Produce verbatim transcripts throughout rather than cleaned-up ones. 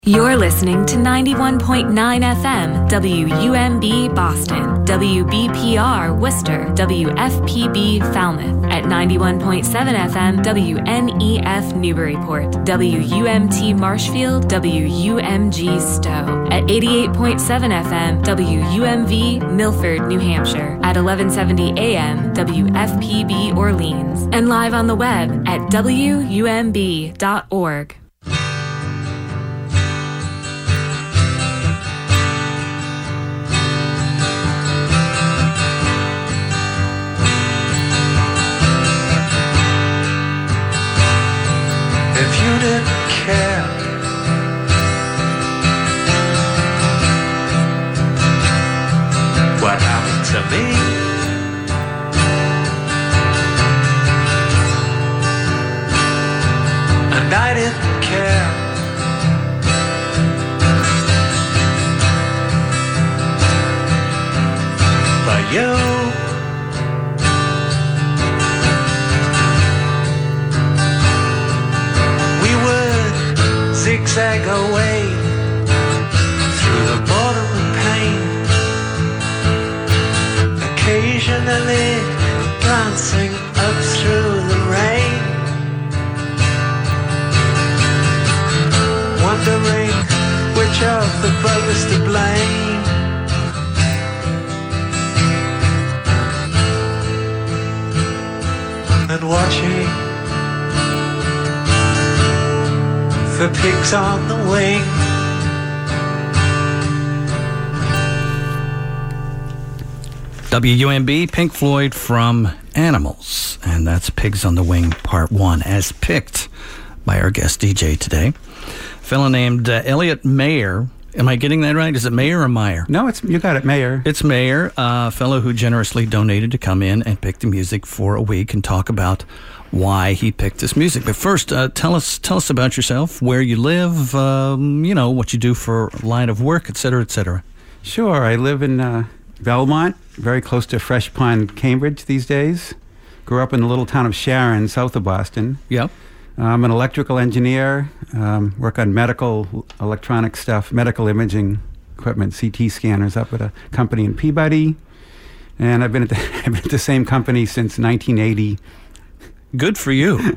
You're listening to ninety-one point nine F M, W U M B Boston, W B P R Worcester, W F P B Falmouth, at ninety-one point seven F M, W N E F Newburyport, W U M T Marshfield, W U M G Stowe, at eighty-eight point seven F M, W U M V Milford, New Hampshire, at eleven seventy A M, W F P B Orleans, and live on the web at W U M B dot org. If you didn't care, what happened to me? And I didn't care. But you, zigzag away through the border of pain, occasionally glancing up through the rain, wondering which of the brothers to blame. And watching the pigs on the wing. W U M B, Pink Floyd from Animals, and that's Pigs on the Wing Part one, as picked by our guest D J today. A fellow named uh, Elliot Mayer. Am I getting that right? Is it Mayer or Meyer? No, it's you got it, Mayer. It's Mayer, a uh, fellow who generously donated to come in and pick the music for a week and talk about why he picked this music. But first, uh, tell us tell us about yourself, where you live, um, you know, what you do for line of work, et cetera, et cetera. Sure. I live in uh, Belmont, very close to Fresh Pond, Cambridge these days. Grew up in the little town of Sharon, south of Boston. Yep. I'm an electrical engineer, um, work on medical electronic stuff, medical imaging equipment, C T scanners up at a company in Peabody. And I've been at the, I've been at the same company since nineteen eighty. Good for you.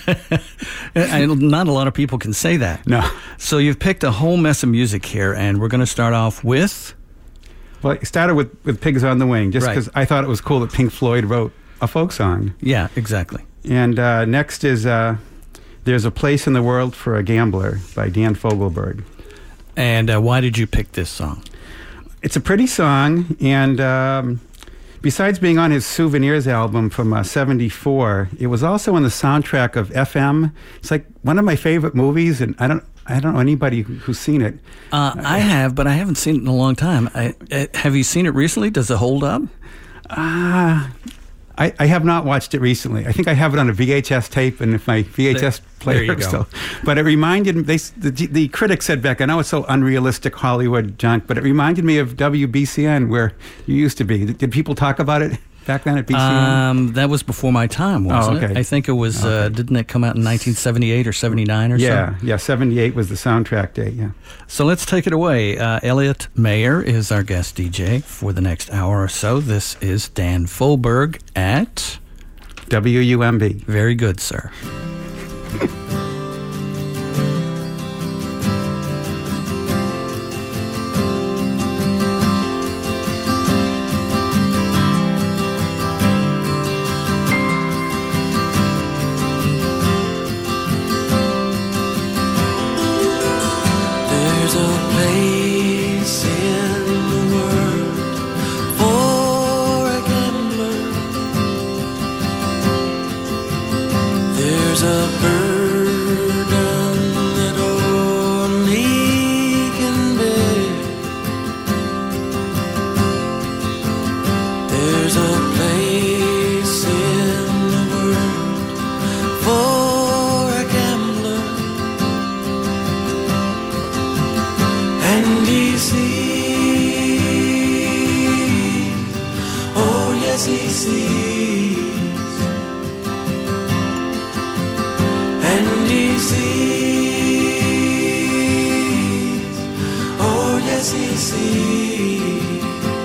I, not a lot of people can say that. No. So you've picked a whole mess of music here, and we're going to start off with... Well, it started with, with Pigs on the Wing, just because right. I thought it was cool that Pink Floyd wrote a folk song. Yeah, exactly. And uh, next is uh, There's a Place in the World for a Gambler by Dan Fogelberg. And uh, why did you pick this song? It's a pretty song, and... Um, Besides being on his Souvenirs album from uh, seventy-four, it was also on the soundtrack of F M. It's like one of my favorite movies, and I don't I don't know anybody who's seen it. Uh, I have, but I haven't seen it in a long time. I, uh, have you seen it recently? Does it hold up? Ah... Uh, I, I have not watched it recently. I think I have it on a V H S tape, and if my V H S there, player. There you go. So, but it reminded me. They, the, the critics said back, I know it's so unrealistic Hollywood junk, but it reminded me of W B C N, where you used to be. Did people talk about it back then at B C N? Um, that was before my time, wasn't oh, okay. it? I think it was. Okay. Uh, didn't it come out in nineteen seventy-eight or seventy-nine or yeah, so? Yeah, seventy-eight was the soundtrack date. Yeah. So let's take it away. Uh, Elliot Mayer is our guest D J for the next hour or so. This is Dan Fogelberg at W U M B. Very good, sir. There's a place in the world for a gambler. There's a burden that only can bear. There's a place in the world for a gambler, and he sees, oh yes he sees. And he sees as he sees.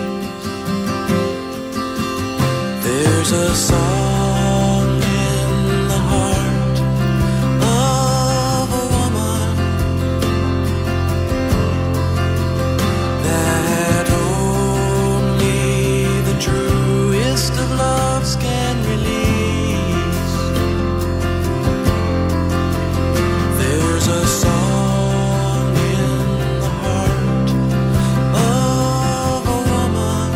There's a song in the heart of a woman that only the truest of loves can release. There's a song in the heart of a woman.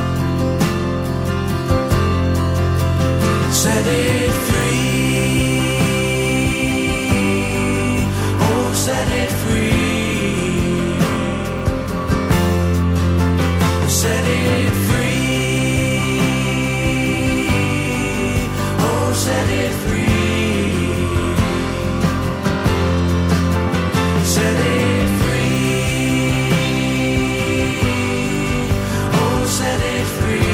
Set it free, oh set it free, set it free, oh set it free, set it free, oh set it free.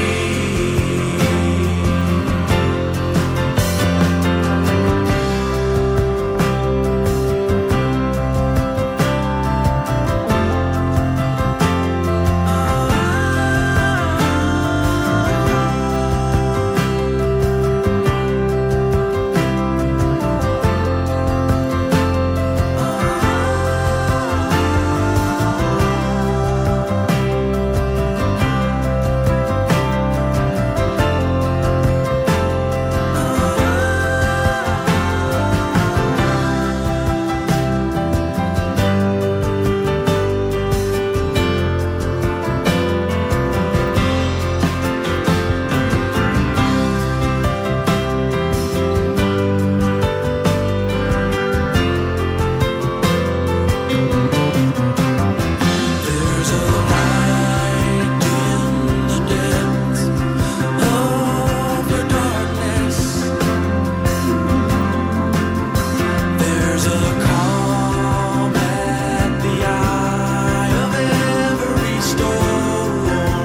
There's a light in the depths of your darkness. There's a calm at the eye of every storm.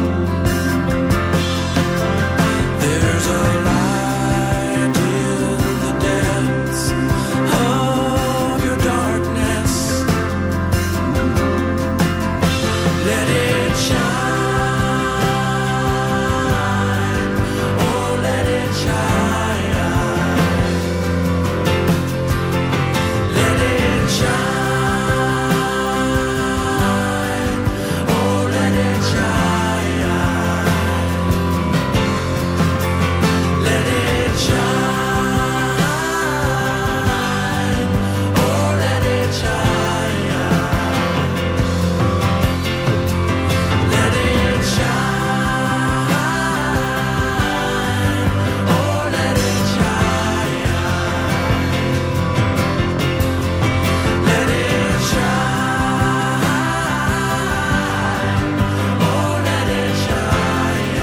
There's a light in the depths of your darkness. Let it shine, oh let it shine. Let it shine, oh let it shine. Let it shine, oh let it shine. Let it shine, oh let it shine. Let it shine, oh let it shine.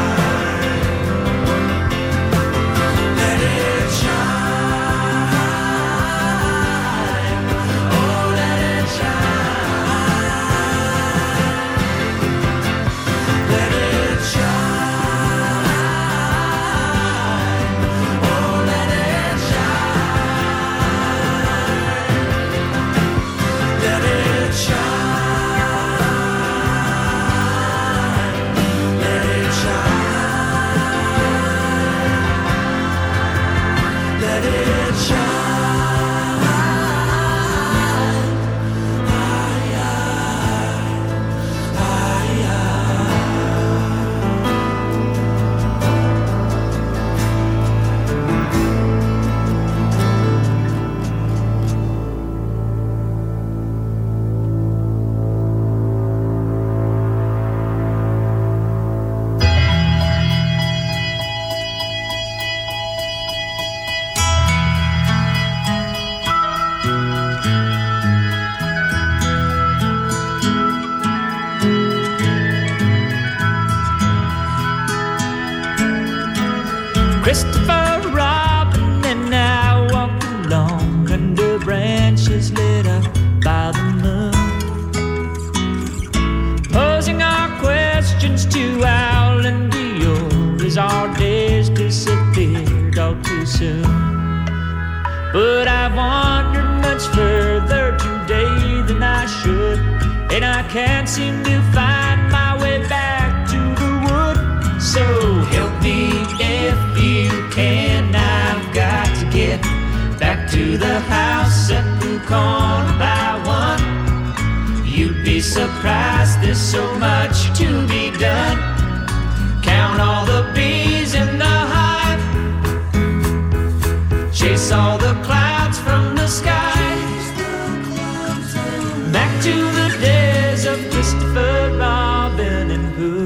Let it shine, oh let it shine. Let it shine, oh let it shine. Let it shine, let it shine. Let it shine. Christopher Robin and I walked along under branches lit up by the moon, posing our questions to Owl and Dior as our days disappeared all too soon. But I've wandered much further today than I should, and I can't seem to find my way back to the wood. So help me if you can. I've got to get back to the house at the corner by one. You'd be surprised, there's so much to be done. Count all the bees in the hive, chase all the clouds from the sky, back to the days of Christopher Robin and Hood.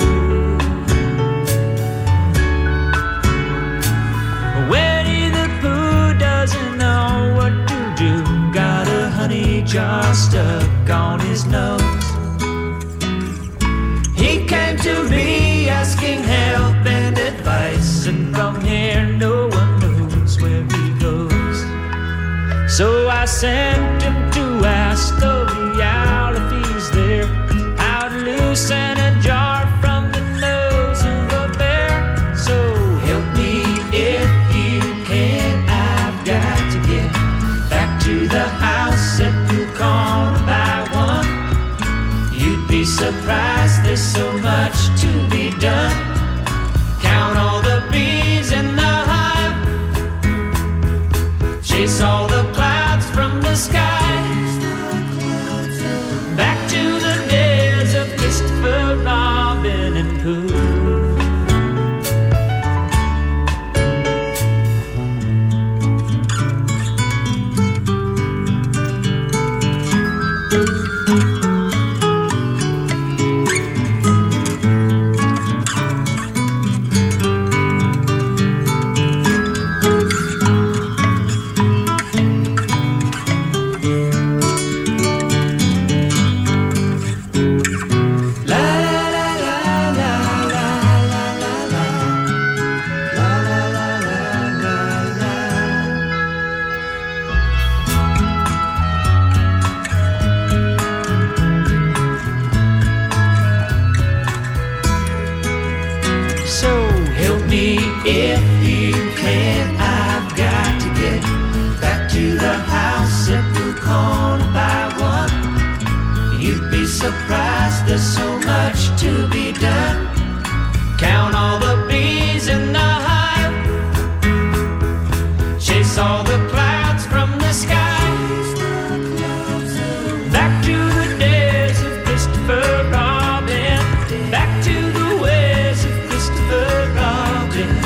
Winnie the Pooh doesn't know what to do, got a honey jar stuck on his nose. He came to me asking help and advice, and from here no one knows where he goes. So I sent him to ask the owl if he's there, how to loosen a jar from the nose of a bear. So help me if you can. I've got to get back to the house at the corner by one. You'd be surprised, there's so much to be done. Count all the bees in the hive, chase all the clouds from the sky, back to the days of Christopher Robin and Pooh. If you can, I've got to get back to the house at the corner by one. You'd be surprised, there's so much to be done. Count all the bees in the hive, chase all the clouds from the sky, back to the days of Christopher Robin, back to the ways of Christopher Robin.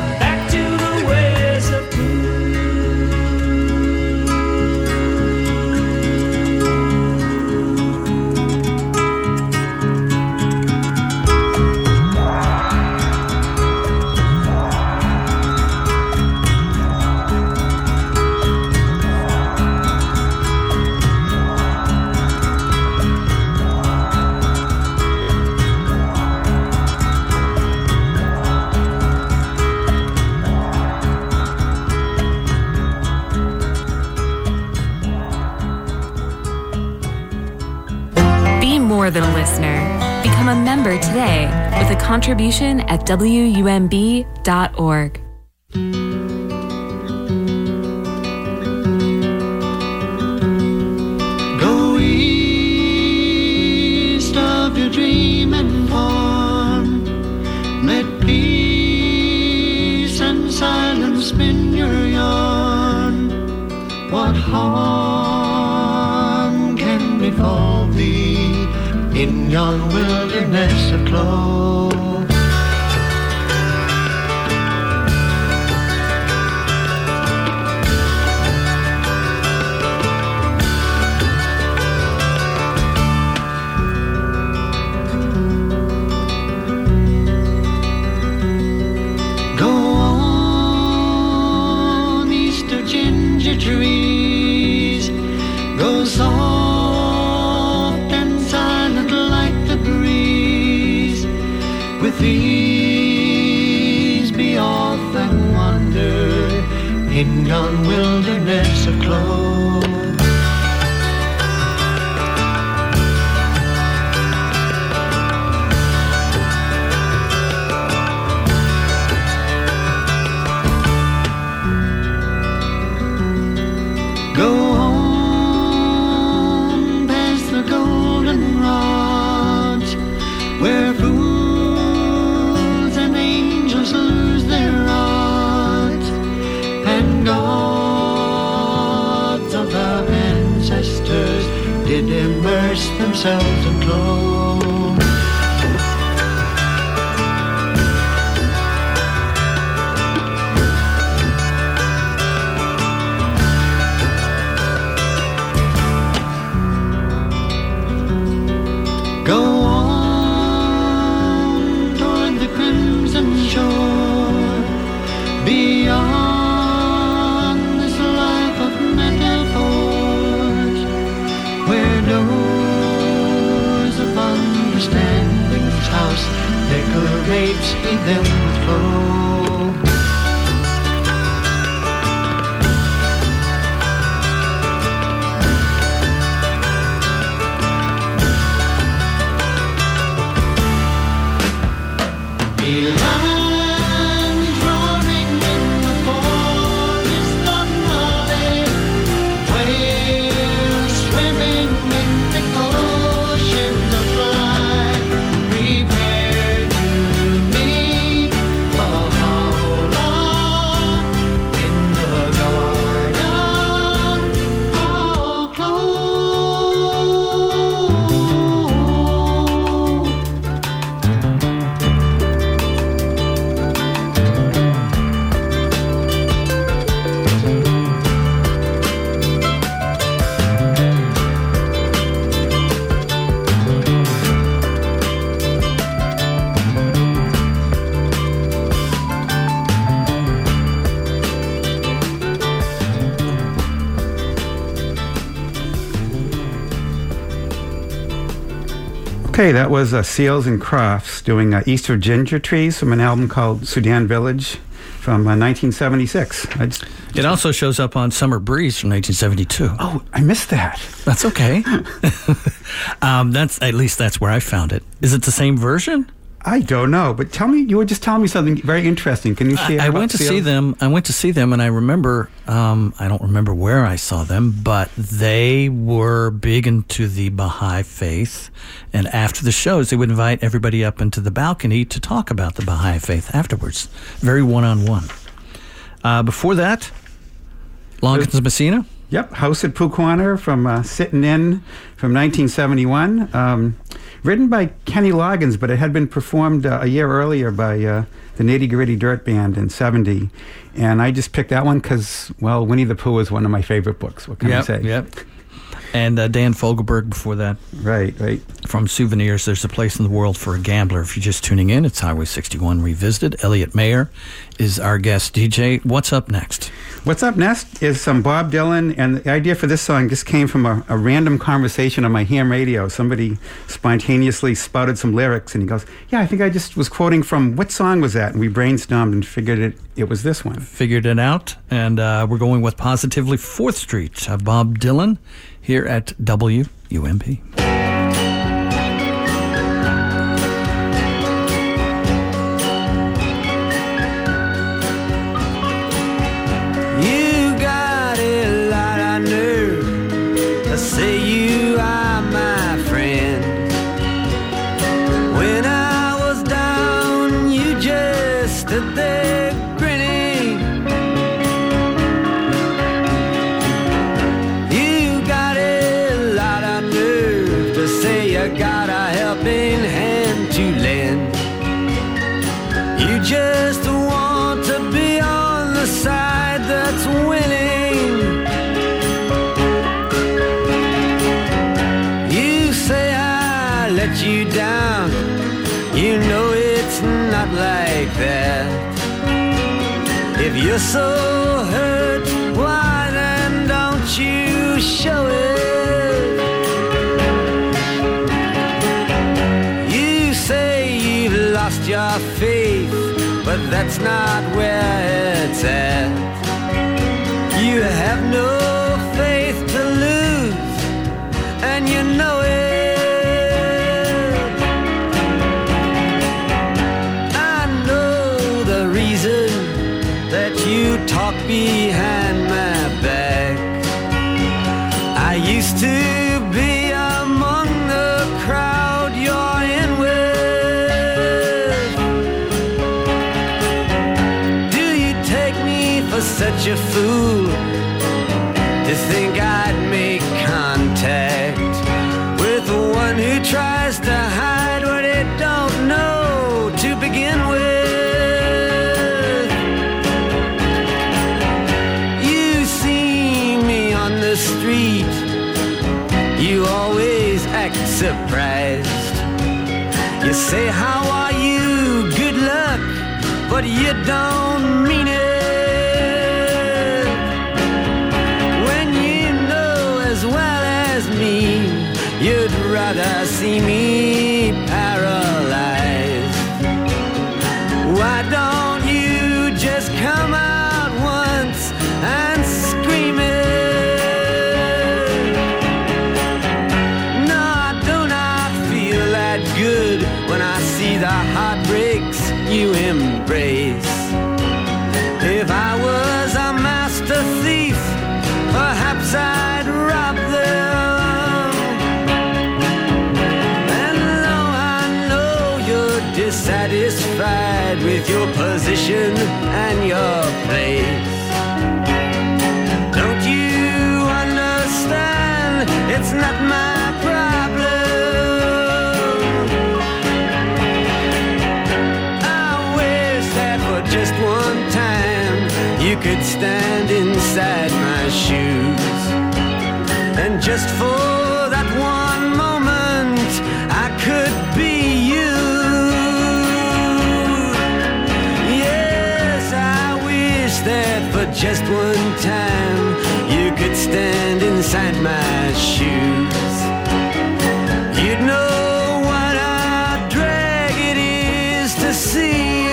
More than a listener. Become a member today with a contribution at W U M B dot org. Go east of your dream and farm. Let peace and silence spin your yarn. What harm can befall thee in yon wilderness of clover? Go on, Easter ginger trees, go soft and silent like the breeze. With these be off and wander in yon wilderness of clover. Go home past the golden rod. dress themselves in clothes. Go on toward the crimson shore, beyond this life of metaphors, where doors of understanding's house decorates them with flow. Okay, that was uh, Seals and Crofts doing uh, Easter Ginger Trees from an album called Sudan Village from uh, nineteen seventy-six. I just, It also shows up on Summer Breeze from nineteen seventy-two. oh, I missed that. That's okay. um, that's at least that's where I found it. Is it the same version? I don't know, but tell me, you were just telling me something very interesting. Can you share I, I about went to Seals? see them. I went to see them, and I remember. Um, I don't remember where I saw them, but they were big into the Baha'i faith. And after the shows, they would invite everybody up into the balcony to talk about the Baha'i faith afterwards. Very one-on-one. Uh, before that, Loggins Messina. Yep, House at Pooquanner from uh, Sittin' In from nineteen seventy-one. Um, written by Kenny Loggins, but it had been performed uh, a year earlier by uh, the Nitty Gritty Dirt Band in seventy. And I just picked that one because, well, Winnie the Pooh is one of my favorite books. What can Yep, I say? Yep. And uh, Dan Fogelberg before that. Right, right. From Souvenirs, There's a Place in the World for a Gambler. If you're just tuning in, it's Highway sixty-one Revisited. Elliot Mayer is our guest D J. What's up next? What's up next is some Bob Dylan, and the idea for this song just came from a, a random conversation on my ham radio. Somebody spontaneously spouted some lyrics, and he goes, yeah, I think I just was quoting from, what song was that? And we brainstormed and figured it, it was this one. Figured it out, and uh, we're going with Positively fourth Street. Uh, Bob Dylan here at W U M B. Say you are my friend. When I was down, you just stood there grinning. You got a lot of nerve to say you got a helping hand to lend. You just want to be on the side that's winning. You down, you know it's not like that. If you're so hurt, why then don't you show it? You say you've lost your faith, but that's not where it's at. You have no faith to lose, and you know it. You talk behind my back. I used to be among the crowd you're in with. Do you take me for such a fool to think I'd make contact with man who tries to hide what he don't know to begin with. You see me on the street, you always act surprised. You say, how are you, good luck, but you don't mean it. When you know as well as me, you'd rather see me paralyzed. Why don't you just come out once and scream it? No, I do not feel that good when I see the heartbreaks you embrace. If I was a master thief, perhaps I'd rob them. And though I know you're dissatisfied with your position and your place, don't you understand it's not my problem? Just one time you could stand inside my shoes, and just for that one moment I could be you. Yes, I wish that for just one time you could stand inside my shoes. You'd know what a drag it is to see you.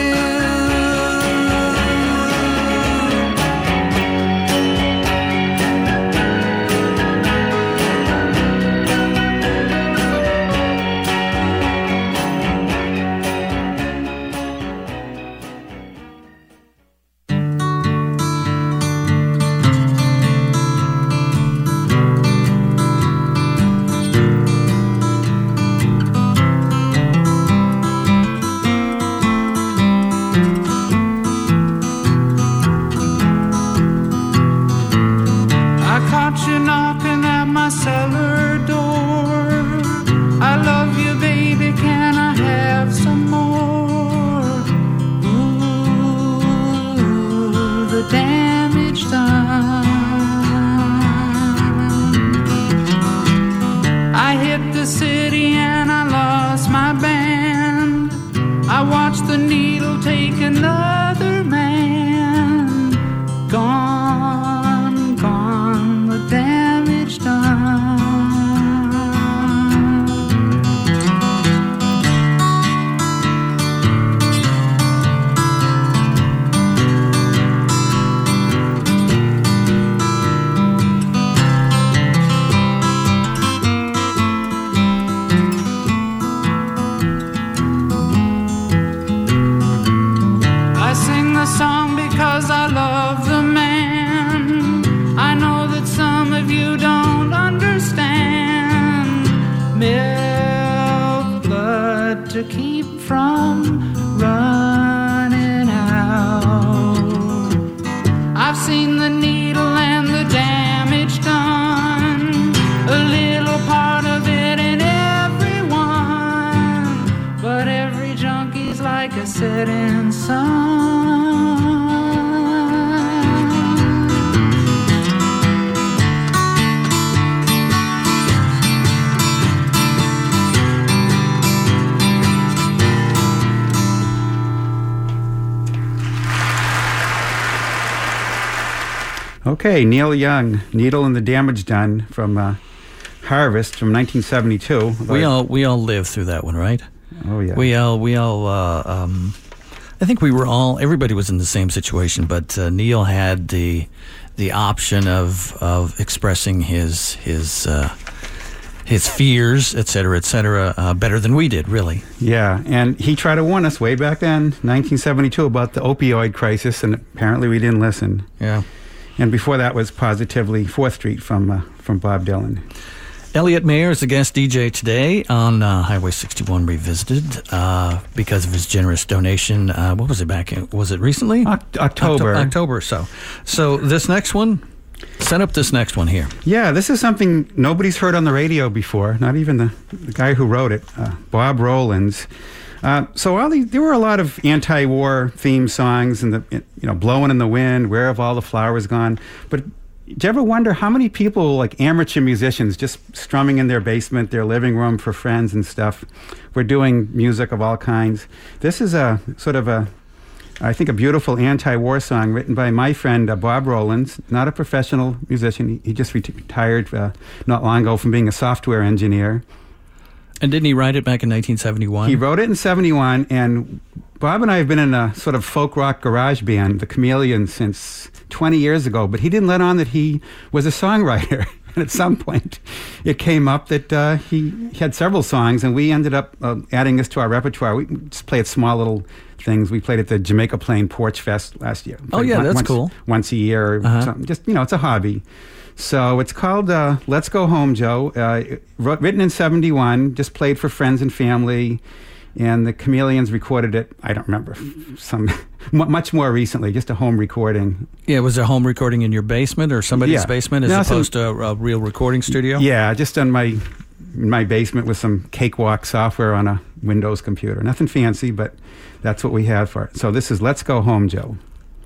Cellar door. I love you, baby, can I have some more? Ooh, the damage done. I hit the city and I lost my band. I watched the needle take another man. Gone, gone, the damage done. I sing the song because I love the man. I know that some of you don't understand. Milk blood to keep from running out. I've seen the needle and the damage done, a little part of it in everyone, but every junkie's like a setting sun. Okay, Neil Young, Needle and the Damage Done from uh, Harvest from nineteen seventy-two. We all we all lived through that one, right? Oh yeah. We all we all. Uh, um, I think we were all. Everybody was in the same situation, but uh, Neil had the the option of of expressing his his uh, his fears, et cetera, et cetera, uh, better than we did, really. Yeah, and he tried to warn us way back then, nineteen seventy-two, about the opioid crisis, and apparently we didn't listen. Yeah. And before that was Positively fourth Street from uh, from Bob Dylan. Elliot Mayer is the guest D J today on uh, Highway sixty-one Revisited uh, because of his generous donation. Uh, what was it back in? Was it recently? Oct- October. Octo- October or so. So this next one? Set up this next one here. Yeah, this is something nobody's heard on the radio before, not even the, the guy who wrote it, uh, Bob Rollins. Uh, so all these, there were a lot of anti-war theme songs, and the you know, Blowing in the Wind, Where Have All the Flowers Gone? But do you ever wonder how many people, like amateur musicians, just strumming in their basement, their living room for friends and stuff, were doing music of all kinds? This is a sort of a, I think, a beautiful anti-war song written by my friend uh, Bob Rollins, not a professional musician. He, he just retired uh, not long ago from being a software engineer. And didn't he write it back in nineteen seventy-one? He wrote it in seventy-one, and Bob and I have been in a sort of folk rock garage band, the Chameleons, since twenty years ago, but he didn't let on that he was a songwriter. And at some point, it came up that uh, he, he had several songs, and we ended up uh, adding this to our repertoire. We just played small little things. We played at the Jamaica Plain Porch Fest last year. Oh, yeah, one, that's once, cool. Once a year or uh-huh. something. Just, you know, it's a hobby. So it's called uh, Let's Go Home, Joe. Uh, wrote, written in seventy-one, just played for friends and family. And the Chameleons recorded it, I don't remember, some much more recently, just a home recording. Yeah, was it a home recording in your basement or somebody's yeah. basement as no, opposed some, to a, a real recording studio? Yeah, just on my in my basement with some cakewalk software on a Windows computer. Nothing fancy, but that's what we had for it. So this is Let's Go Home, Joe.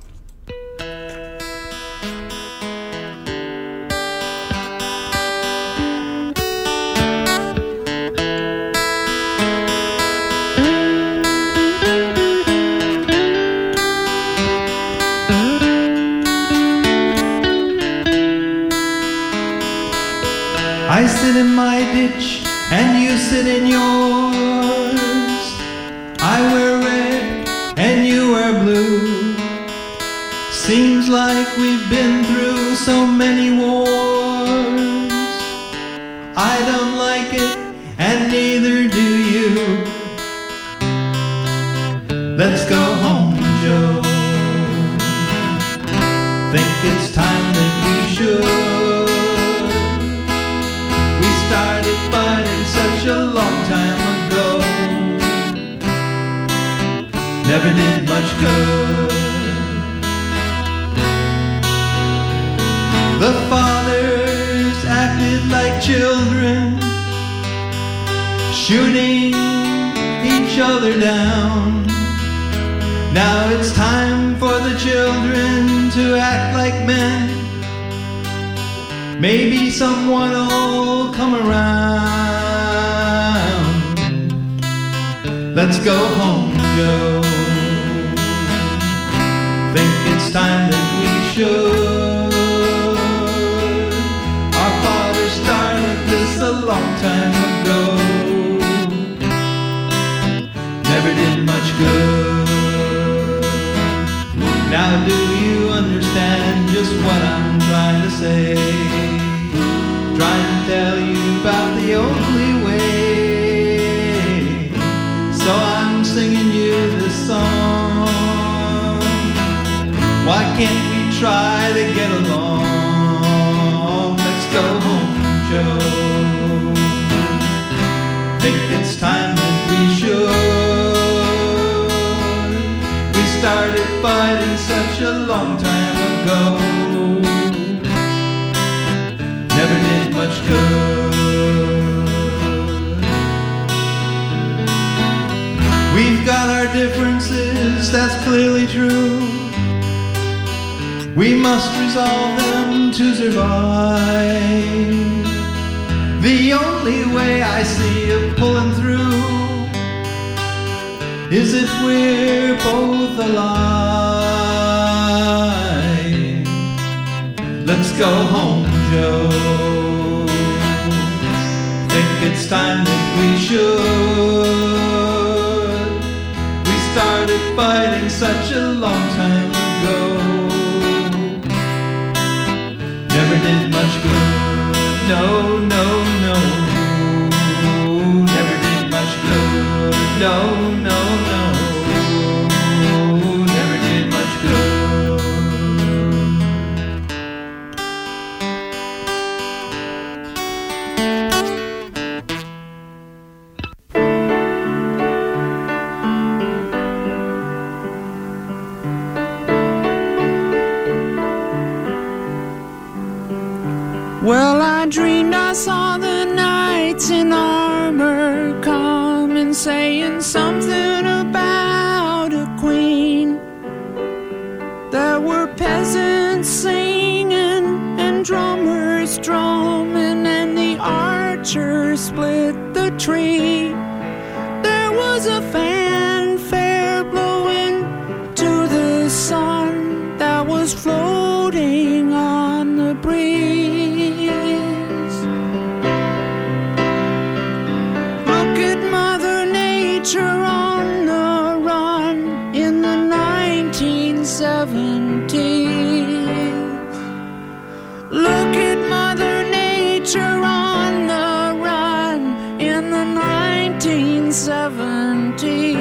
I sit in my ditch and you sit in yours. I wear red and you wear blue. Seems like we've been through so many wars. I don't like it and neither do you. Let's go home, Joe. Think it's time that we should. Started fighting such a long time ago. Never did much good. The fathers acted like children, shooting each other down. Now it's time for the children to act like men. Maybe someone will come around. Let's go home, Joe. Think it's time that we should. Our father started this a long time ago. Never did much good. Now do you understand just what I'm trying to say? Trying to tell you about the only way. So I'm singing you this song. Why can't we try to get along? Let's go home, Joe. Think it's time that we should. We started fighting such a long time ago. Never did much good. We've got our differences, that's clearly true. We must resolve them to survive. The only way I see of pulling through is if we're both alive. Let's go home, Joe. Think it's time that we should. We started fighting such a long time ago. Never did much good. No, no, no. Never did much good. No, no, no. Never did much good. was a fanfare blowing to the sun that was floating on the breeze. Look at Mother Nature on the run in the nineteen seventies. Look at Mother Nature on the run in the nineteen seventies.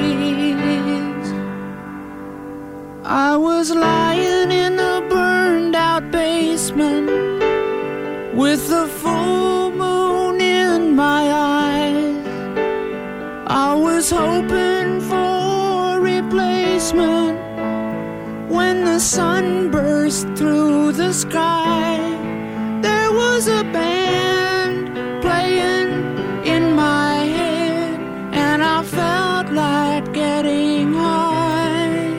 I was lying in a burned out basement with the full moon in my eyes. I was hoping for replacement when the sun burst through the sky. There was a band playing in my head, and I felt like getting high.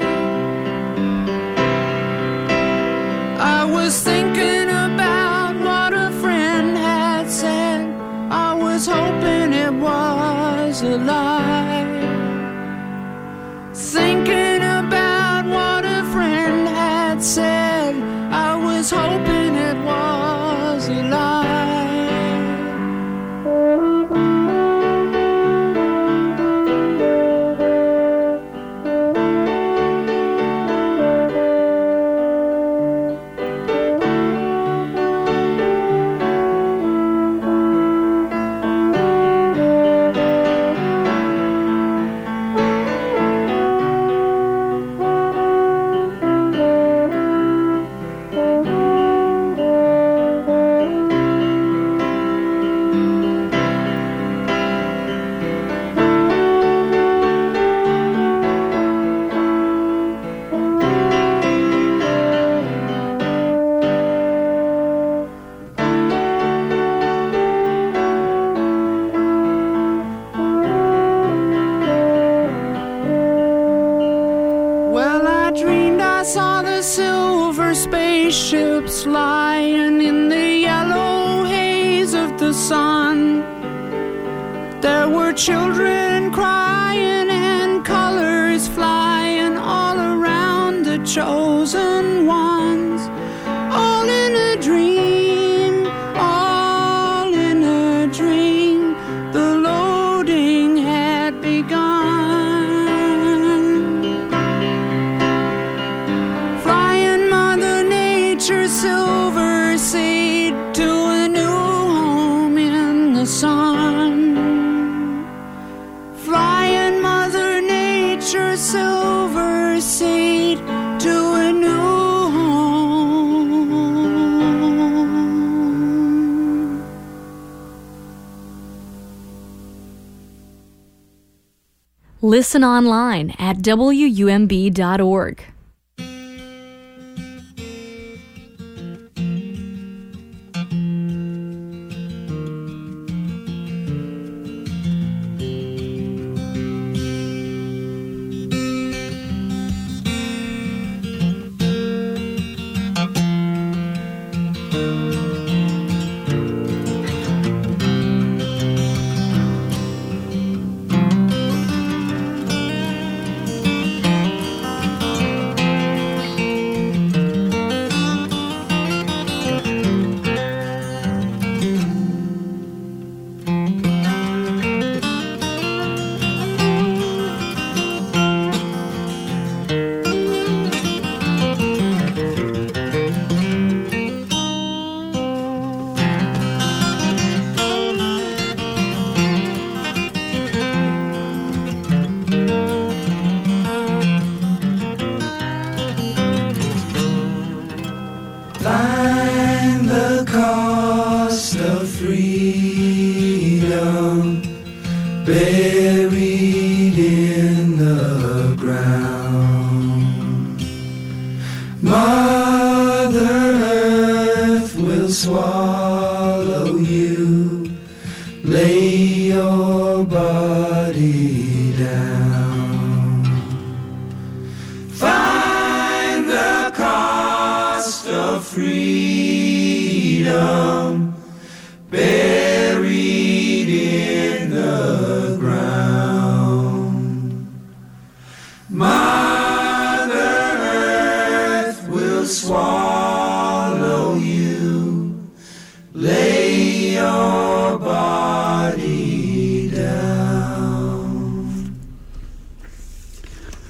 I was thinking about what a friend had said. I was hoping it was a lie. Thinking about what a friend had said, I was hoping it was a lie. Spaceships lying in the yellow haze of the sun. There were children crying and colors flying all around the chosen ones. All in a dream, all in a dream. The loading had begun. Silver seed to a new home in the sun. Flying Mother Nature, silver seed to a new home. Listen online at W U M B dot org. Buried in the ground, Mother Earth will swallow you. Lay your body down. Find the cost of freedom. Buried in the ground.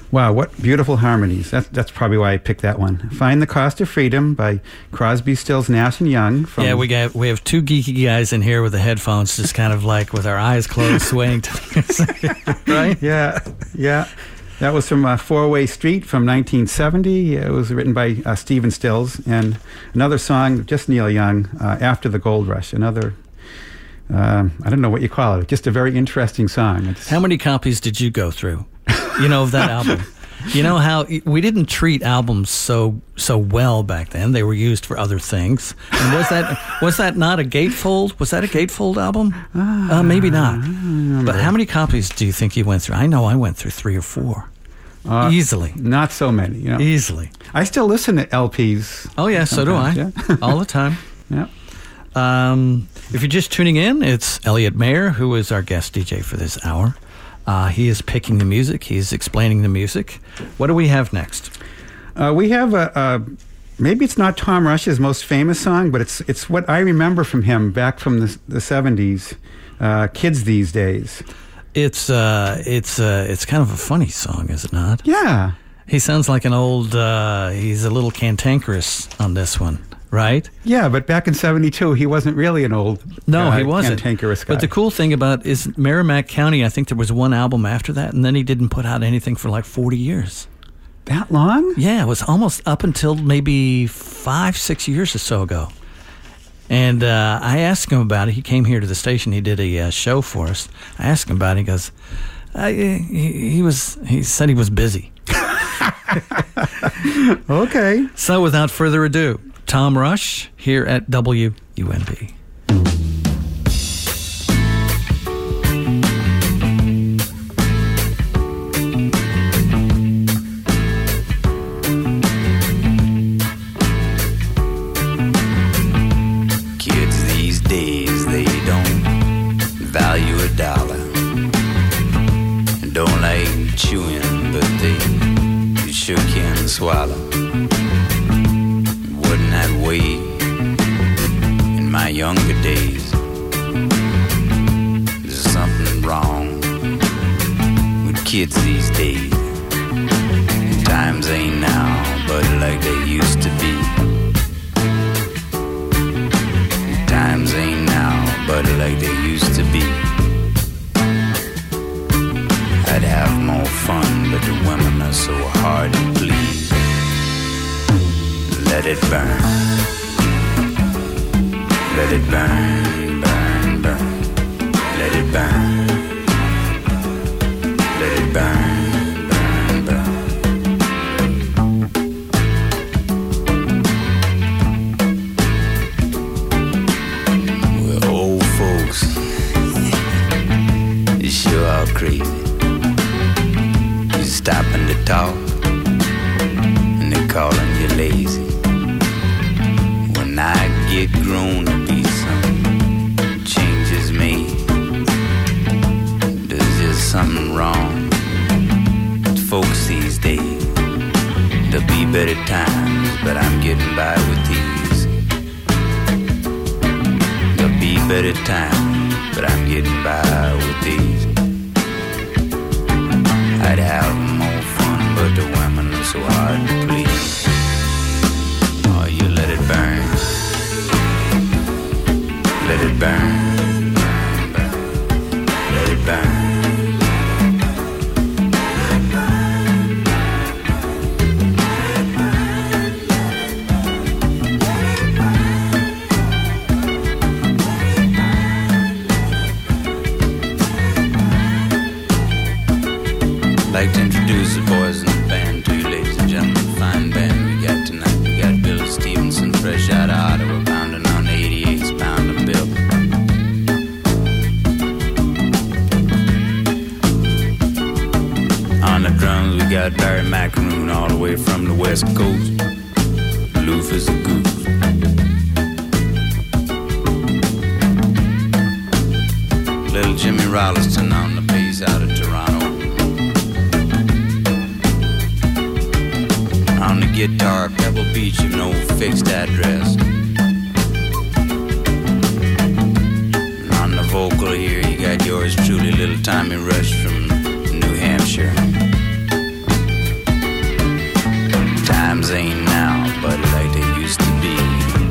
Wow, what beautiful harmonies. That's, that's probably why I picked that one. Find the Cost of Freedom by Crosby, Stills, Nash and Young. From yeah, we got we have two geeky guys in here with the headphones, just kind of like with our eyes closed, swaying to music, right? Yeah, yeah. That was from uh, Four-Way Street from nineteen seventy. It was written by uh, Stephen Stills. And another song, just Neil Young, uh, After the Gold Rush. Another, um, I don't know what you call it, just a very interesting song. It's, How many copies did you go through, you know, of that album? You know how we didn't treat albums so so well back then. They were used for other things. And was that was that not a gatefold? Was that a gatefold album? Uh, maybe not. But how many copies do you think you went through? I know I went through three or four. Uh, Easily. Not so many. You know. Easily. I still listen to L Ps. Oh, yeah, so do I. Yeah. All the time. Yeah. Um, if you're just tuning in, it's Elliot Mayer, who is our guest D J for this hour. Uh, he is picking the music. He's explaining the music. What do we have next? Uh, we have a, a, maybe it's not Tom Rush's most famous song, but it's it's what I remember from him back from the, the seventies, uh, Kids These Days. It's uh, it's uh, it's kind of a funny song, is it not? Yeah. He sounds like an old, uh, he's a little cantankerous on this one, right? Yeah, but back in seventy-two, he wasn't really an old No, uh, he wasn't. cantankerous guy. But the cool thing about is Merrimack County, I think there was one album after that, and then he didn't put out anything for like forty years. That long? Yeah, it was almost up until maybe five, six years or so ago. And uh, I asked him about it. He came here to the station. He did a uh, show for us. I asked him about it. He goes, uh, he, he was. He said he was busy. Okay. So without further ado, Tom Rush here at W U M B. Kids these days, they don't value a dollar. Don't like chewing, but they sure can swallow. Wasn't that way in my younger days. There's something wrong with kids these days. Times ain't now, but like they used to be. Times ain't now, but like they used to be. I'd have more fun, but the women are so hard to please. Let it burn. Let it burn, burn, burn. Let it burn. Let it burn, burn, burn. Well, old folks, they sure are crazy. Stopping to talk, and they calling you lazy. When I get grown to be some changes made, there's just something wrong with folks these days. There'll be better times, but I'm getting by with these. There'll be better times, but I'm getting by with these. I'd have more fun, but the women are so hard to please. Oh, you let it burn. Let it burn. Burn, burn. Let it burn. I'd like to introduce the boys in the band to you, ladies and gentlemen. Fine band we got tonight. We got Bill Stevenson, fresh out of Ottawa, pounding on the eighty-eighth pound of Bill. On the drums we got Barry Macaroon, all the way from the West Coast. Loof is a goose. Little Jimmy Rolliston on the bass out of Toronto. On the guitar, Pebble Beach, you know, fixed address. And on the vocal here, you got yours truly, little Tommy Rush from New Hampshire. Times ain't now, but like they used to be.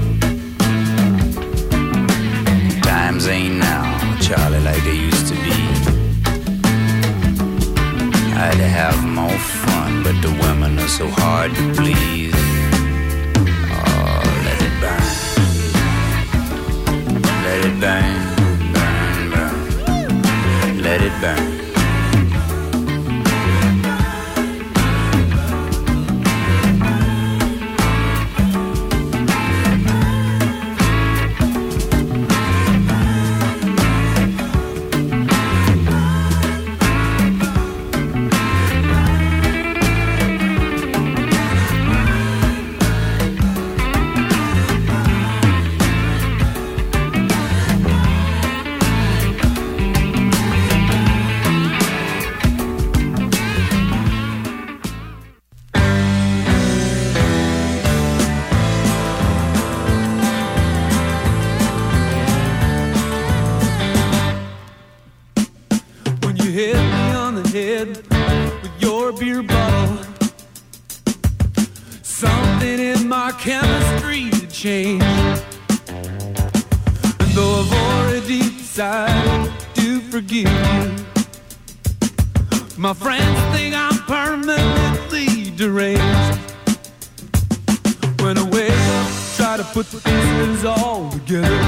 Times ain't now, Charlie, like they used to be. I'd have more fun, but the women are so hard to please. Oh, let it burn. Let it burn, burn, burn. Let it burn. My friends think I'm permanently deranged. When I wake up, try to put the pieces all together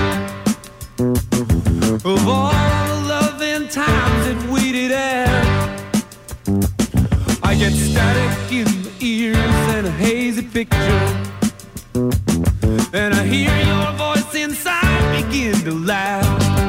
of all the loving times that we did have. I get static in my ears and a hazy picture, and I hear your voice inside begin to laugh.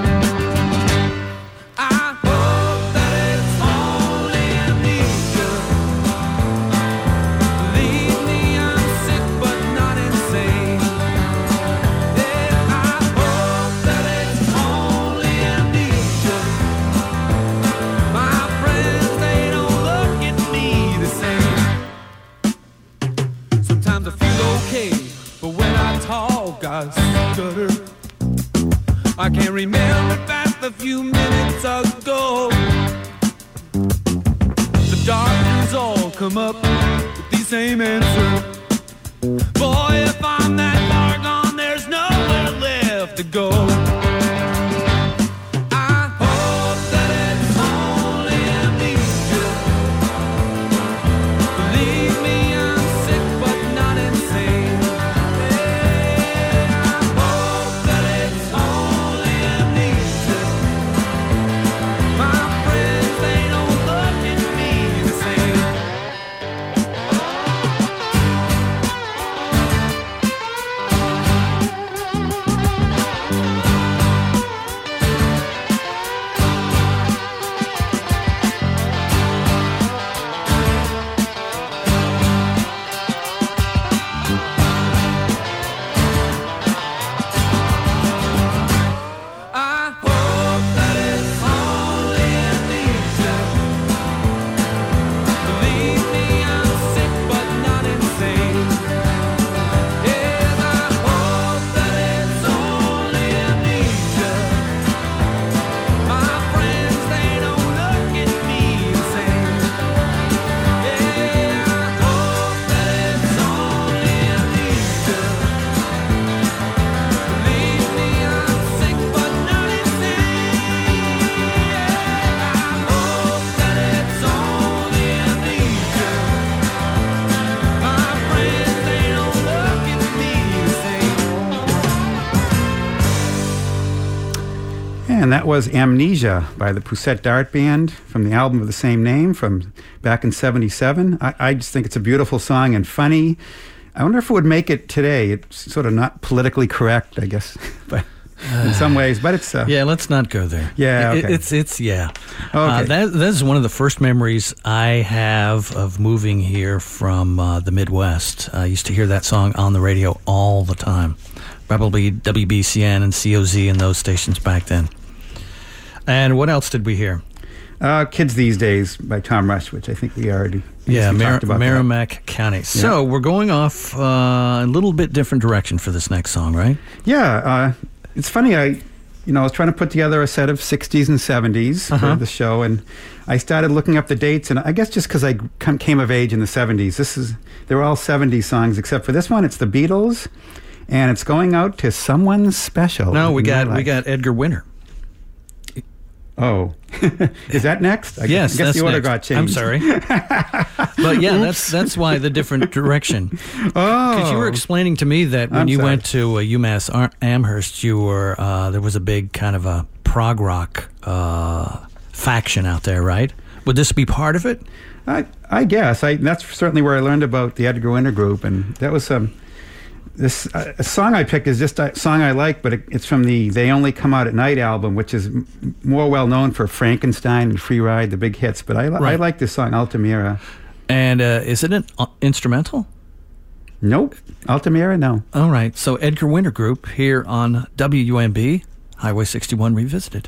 I stutter. I can't remember past a few minutes ago. The doctors all come up with the same answer. Boy, if I'm that far gone, there's nowhere left to go. And that was Amnesia by the Poussette Dart Band from the album of the same name from back in seventy-seven. I, I just think it's a beautiful song and funny. I wonder if it would make it today. It's sort of not politically correct, I guess, but in some ways. But it's uh, yeah. Let's not go there. Yeah, okay. it, it's it's yeah. Okay. Uh, that that is one of the first memories I have of moving here from uh, the Midwest. I used to hear that song on the radio all the time, probably W B C N and C O Z and those stations back then. And what else did we hear? Uh, Kids These Days by Tom Rush, which I think we already yeah, we Mar- talked about Merrimack that. County. So yeah. We're going off uh, a little bit different direction for this next song, right? Yeah, uh, it's funny. I you know, I was trying to put together a set of sixties and seventies Uh-huh. for the show, and I started looking up the dates, and I guess just because I come, came of age in the seventies, this is, they were all seventies songs, except for this one. It's the Beatles, and it's going out to someone special. No, we in got my we life. got Edgar Winter. Oh, is that next? I Yes, guess, I guess that's the order next. got changed. I'm sorry, but yeah, that's that's why the different direction. Oh, Because you were explaining to me that when I'm you sorry. went to uh, UMass Ar- Amherst, you were uh, there was a big kind of a prog rock uh, faction out there, right? Would this be part of it? I, I guess I, that's certainly where I learned about the Edgar Winter Group, and that was um, this uh, a song I picked is just a song I like, but it, it's from the They Only Come Out at Night album, which is m- more well known for Frankenstein and Free Ride, the big hits. But I, li- I Right. like this song Altamira. And uh, is it an uh, instrumental? Nope, Altamira, no. All right, so Edgar Winter Group here on W U M B Highway sixty-one Revisited.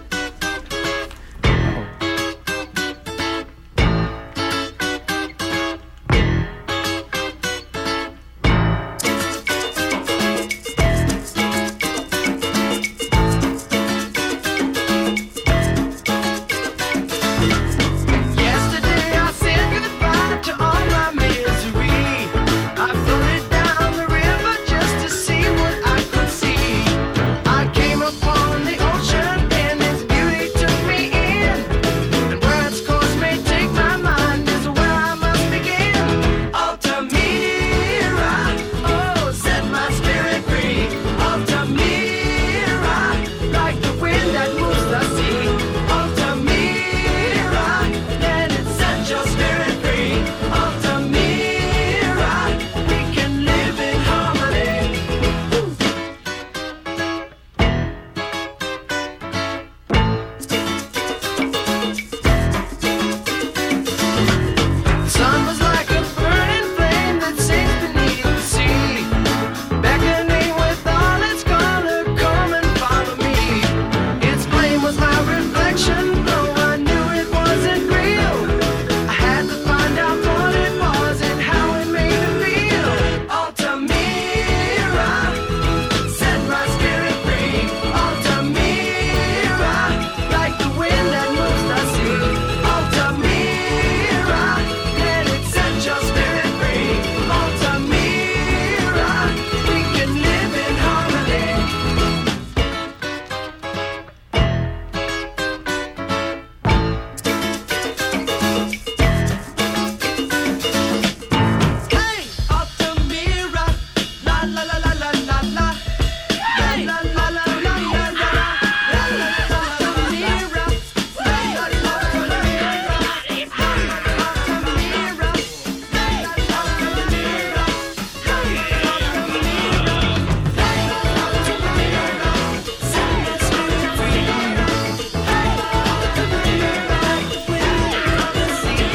Yesterday I said goodbye to all my misery. I floated down the river just to see what I could see. I came upon the ocean and its beauty took me in. And where its course may take my mind is where I must begin. Altamira, oh, set my spirit free. Altamira, like the wind that moves the sea. Altamira, let it set your spirit free. Altamira, we can live in harmony. The sun was like a burning flame that sinks beneath the sea, beckoning with all its color, come and follow me. Its flame was my reflection, though I knew it wasn't real. I had to find out what it was and how it made me feel. Altamira, set my spirit free. Altamira, like the wind that moves the sea. Altamira, let it set your spirit free. Altamira, we can live in harmony. Hey, Altamira, la la la la la la la. Hey, la la la la la la la. La la la Altamira, la la la Altamira. Hey, Altamira, la la Altamira. Hey, Altamira, hey, Altamira, set my spirit free. Hey, Altamira, like the wind of the sea.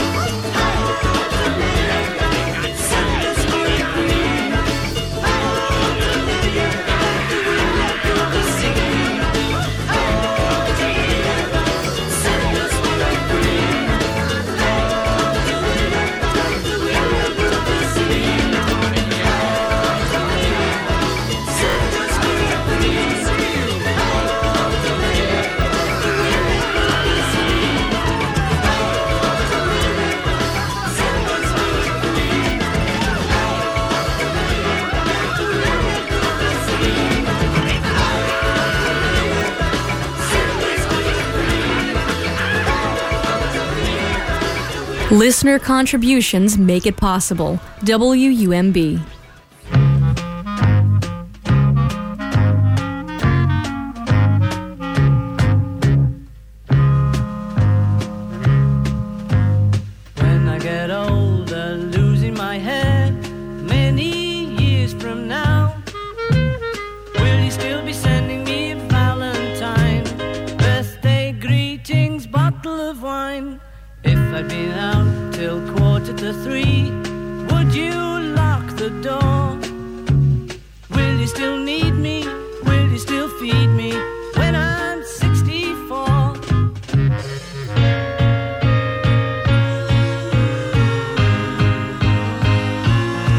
Listener contributions make it possible. W U M B. When I get older, losing my head, many years from now, will you still be sending me a Valentine? Birthday greetings, bottle of wine. If I'd been out till quarter to three, would you lock the door? Will you still need me? Will you still feed me when I'm sixty-four?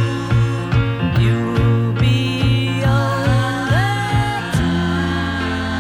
You'll be all that time.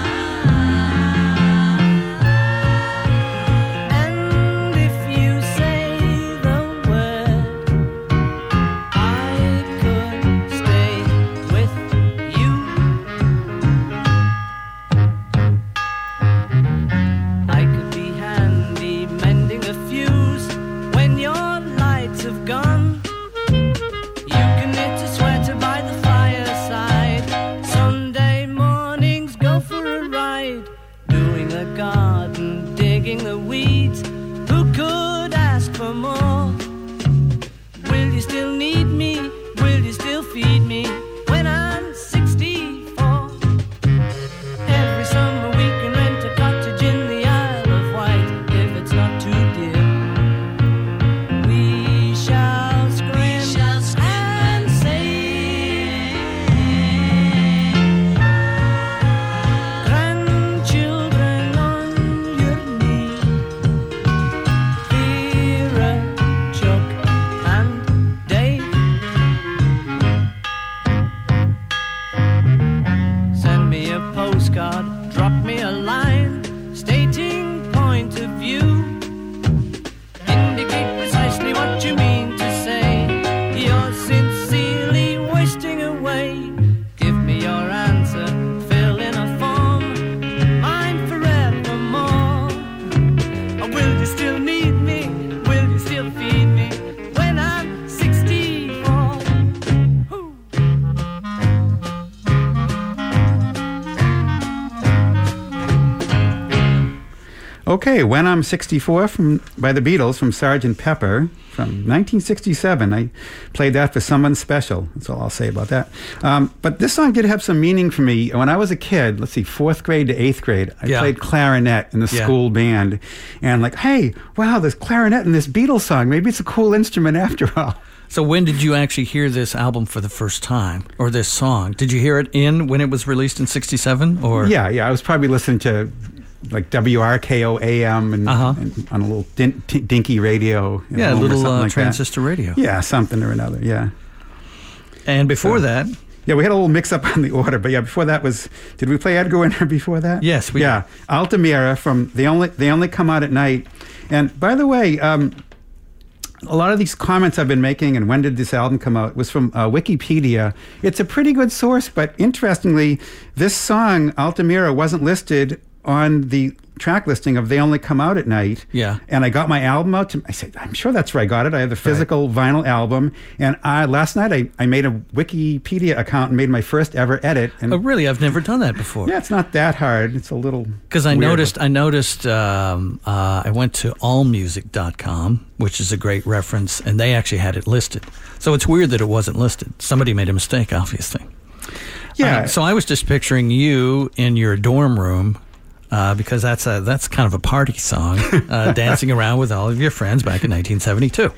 Okay, When I'm sixty-four from by the Beatles from Sergeant Pepper from nineteen sixty-seven. I played that for someone special. That's all I'll say about that. Um, but this song did have some meaning for me. When I was a kid, let's see, fourth grade to eighth grade, I Yeah. played clarinet in the Yeah. school band. And like, hey, wow, there's clarinet in this Beatles song. Maybe it's a cool instrument after all. So when did you actually hear this album for the first time, or this song? Did you hear it in when it was released in sixty-seven? Or Yeah, yeah. I was probably listening to like W R K O A M and, Uh-huh. and on a little din- t- dinky radio. at Yeah, a home or little something uh, like that. transistor radio. Yeah, something or another, yeah. And before So- that, Yeah, we had a little mix-up on the order, but yeah, before that was, did we play Edgar Winter before that? Yes, we Yeah, Altamira from They Only They Only Come Out at Night. And by the way, um, a lot of these comments I've been making and when did this album come out was from uh, Wikipedia. It's a pretty good source, but interestingly, this song, Altamira, wasn't listed on the track listing of They Only Come Out at Night. Yeah. And I got my album out. To, I said, I'm sure that's where I got it. I have the physical vinyl album. And I, last night I, I made a Wikipedia account and made my first ever edit. And oh really, I've never done that before. yeah, it's not that hard. It's a little Because I weird. noticed, I noticed, um, uh, I went to all music dot com, which is a great reference, and they actually had it listed. So it's weird that it wasn't listed. Somebody made a mistake, obviously. Yeah. Uh, so I was just picturing you in your dorm room, uh, because that's a that's kind of a party song, uh, dancing around with all of your friends back in nineteen seventy-two.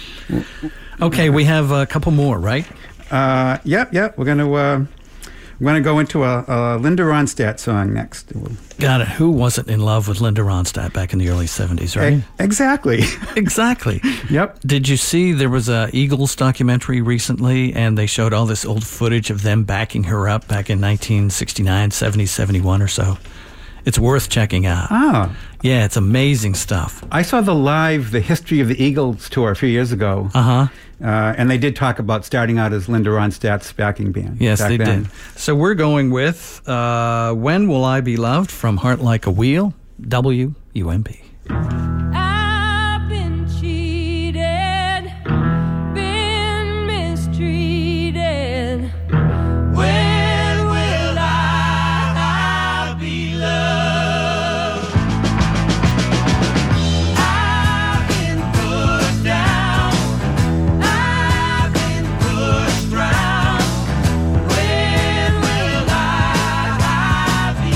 Okay, we have a couple more, right? Uh, yep, yep. We're gonna uh, we're gonna go into a, a Linda Ronstadt song next. We'll, Got it. Who wasn't in love with Linda Ronstadt back in the early seventies, right? E- exactly. Exactly. Yep. Did you see there was a Eagles documentary recently, and they showed all this old footage of them backing her up back in nineteen sixty-nine, seventy, seventy-one or so? It's worth checking out. Ah, Yeah, it's amazing stuff. I saw the live, the history of the Eagles tour a few years ago. Uh-huh. Uh, and they did talk about starting out as Linda Ronstadt's backing band. Yes, back they then. did. So we're going with uh, When Will I Be Loved from Heart Like a Wheel, W U M B. I've been cheated, been mistreated. When will I be loved? I've been pushed down, I've been pushed round. When will I be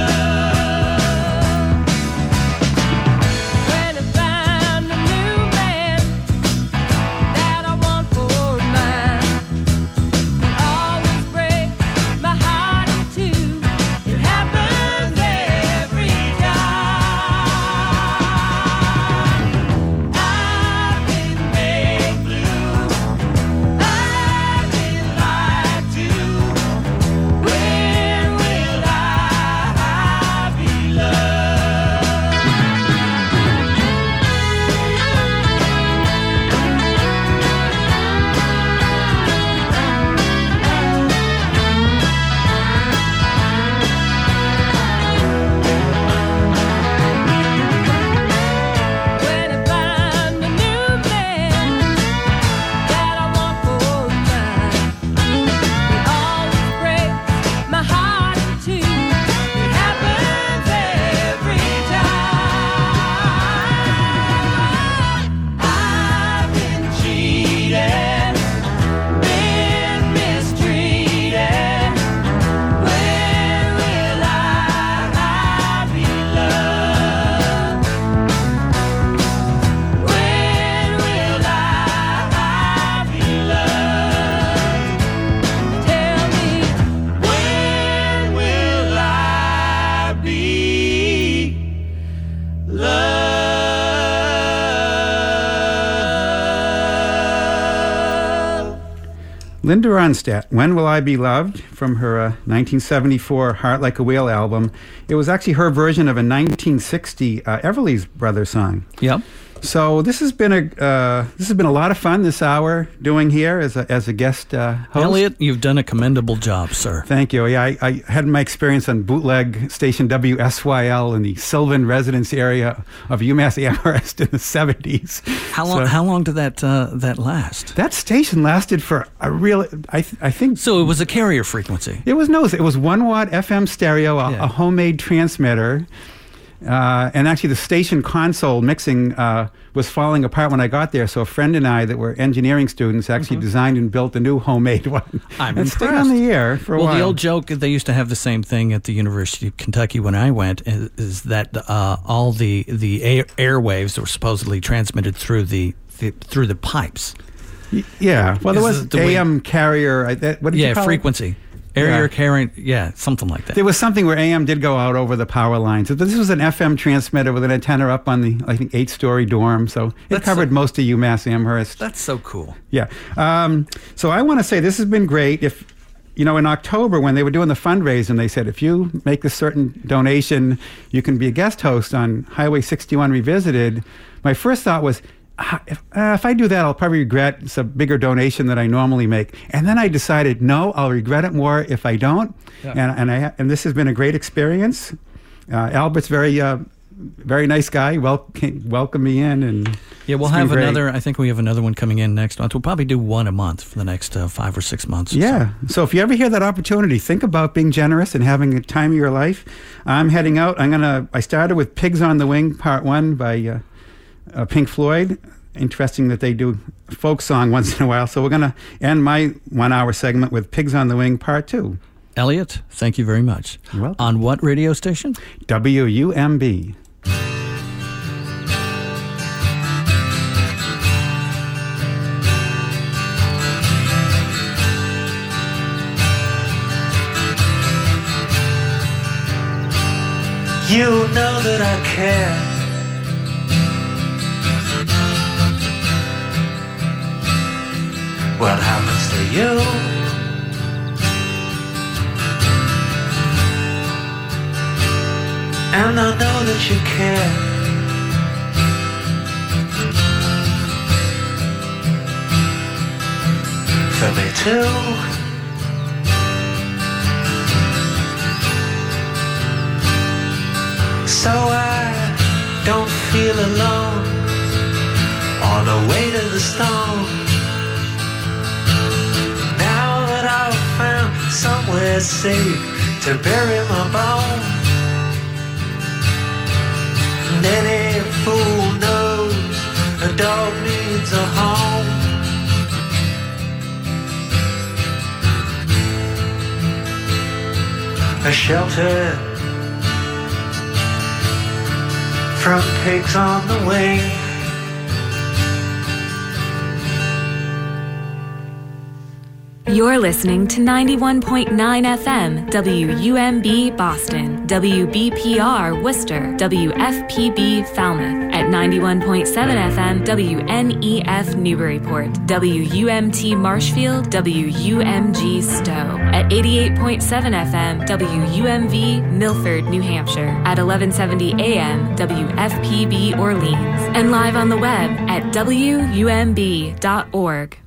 loved? When I find a new man that I want for mine, it always breaks my heart in two. It happens every time. I've been made blue, I've been lied to. When will I be When I find a new man that I want for mine, it always breaks my heart in two. It happens every time. I've been cheated, been mistreated. When will I be loved? When will I be loved? Tell me, when will I be loved? Linda Ronstadt, When Will I Be Loved, from her uh, nineteen seventy-four Heart Like a Wheel album. It was actually her version of a nineteen sixty uh, Everly's Brothers song. Yep. So this has been a uh, this has been a lot of fun this hour doing here as a as a guest uh, host. Elliot, you've done a commendable job, sir. Thank you. Yeah, I, I had my experience on bootleg station W S Y L in the Sylvan residence area of UMass Amherst in the seventies. How long? So how long did that uh, that last? that station lasted for a real. I th- I think So it was a carrier frequency. it was no. It was one watt F M stereo, a, Yeah. a homemade transmitter. Uh, and actually, the station console mixing uh, was falling apart when I got there. So a friend and I, that were engineering students, actually Mhm. designed and built a new homemade one. I'm and stayed impressed. on the air for a well, while. the old joke, they used to have the same thing at the University of Kentucky when I went, is, is that uh, all the the air, airwaves were supposedly transmitted through the, the through the pipes. Y- yeah. Well, there Is was it the way- A M carrier. I- that- What did yeah, you call it? frequency. Area Yeah. carrying, yeah, something like that. There was something where A M did go out over the power lines. But this was an F M transmitter with an antenna up on the, I think, eight-story dorm. So it That's covered so- most of UMass Amherst. That's so cool. Yeah. Um, so I want to say this has been great. If, you know, in October when they were doing the fundraising, they said, if you make a certain donation, you can be a guest host on Highway sixty-one Revisited. My first thought was, ah, if, uh, if I do that, I'll probably regret it's a bigger donation than I normally make. And then I decided, no, I'll regret it more if I don't. Yeah. And, and, I, and this has been a great experience. Uh, Albert's very, uh, very nice guy. Wel- welcome me in. And Yeah, we'll it's been have great. another, I think we have another one coming in next month. We'll probably do one a month for the next uh, five or six months. or Yeah. So if you ever hear that opportunity, think about being generous and having a time of your life. I'm heading out. I'm gonna. I started with "Pigs on the Wing" Part One by uh, uh, Pink Floyd. Interesting that they do folk song once in a while. So we're gonna end my one-hour segment with "Pigs on the Wing" Part Two. Elliot, thank you very much. You're welcome. On what radio station? W U M B. You know that I care. What happens to you? And I know that you care. For me too. So I don't feel alone on the way to the stone. Now that I've found somewhere safe to bury my bone, and any fool knows a dog needs a home. A shelter from pigs on the wing. You're listening to ninety-one point nine F M, W U M B Boston, W B P R Worcester, W F P B Falmouth, at ninety-one point seven F M, W N E F Newburyport, W U M T Marshfield, W U M G Stowe, at eighty-eight point seven F M, W U M V Milford, New Hampshire, at eleven seventy A M, W F P B Orleans, and live on the web at W U M B dot org.